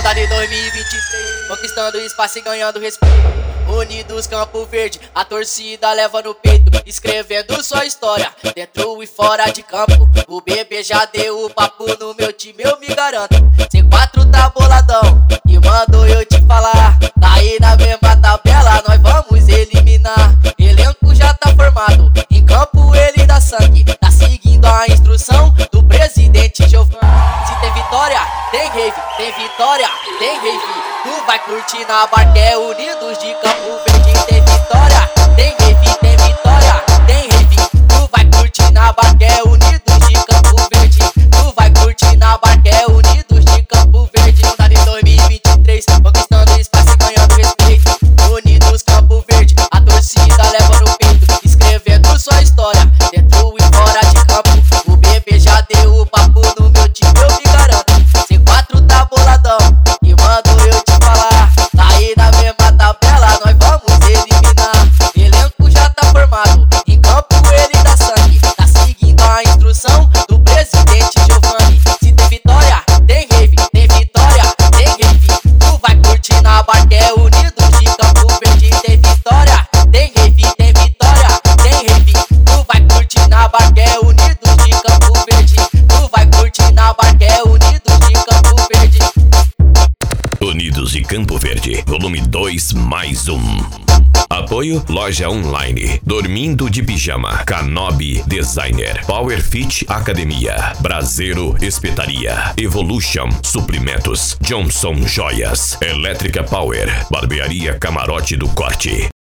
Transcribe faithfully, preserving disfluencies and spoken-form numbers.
Tá de dois mil e vinte e três, conquistando espaço e ganhando respeito. Unidos Campo Verde, a torcida leva no peito, escrevendo sua história, dentro e fora de campo. O bebê já deu o papo no meu time, eu me garanto. C quatro tá boladão, e mando eu te falar, tá aí na mesma tabela, nós vamos eliminar. Elenco já tá formado, em campo ele dá sangue, tá seguindo a instrução do presidente Giovanni. Se tem vitória, tem rave, tem vitória, tem rave. Tu vai curtir na Barqué, Unidos de Campo Verde. Tem vitória, tem rave, tem vitória, tem rave. Tu vai curtir na Barqué, Unidos de Campo Verde. Tu vai curtir na Barqué, Unidos de Campo Verde. Tá de dois mil e vinte e três, conquistando espaço e ganhando respeito. Unidos Campo Verde, a torcida leva no peito, escrevendo sua história, dentro e fora de campo. O bebê já deu o papo no meu time, eu me garanto. C quatro tá boladão, e mando eu te falar, tá aí na mesma tabela, nós vamos eliminar. Elenco já tá formado, em campo ele dá sangue, tá seguindo a instrução do presidente Giovanni. Se tem vitória, tem rave, tem vitória, tem rave. Tu vai curtir na Barqué, Unidos de Campo Verde. Tem vitória, tem rave, tem vitória, tem rave. Tu vai curtir na Barqué, Unidos de Campo Verde. Tu vai curtir na Barqué, Unidos de Campo Verde. Unidos de Campo Verde, volume dois mais um. Apoio Loja Online, Dormindo de Pijama, Canobi Designer, Power Fit Academia, Braseiro Espetaria, Evolution Suprimentos, Johnson Joias, Elétrica Power, Barbearia Camarote do Corte.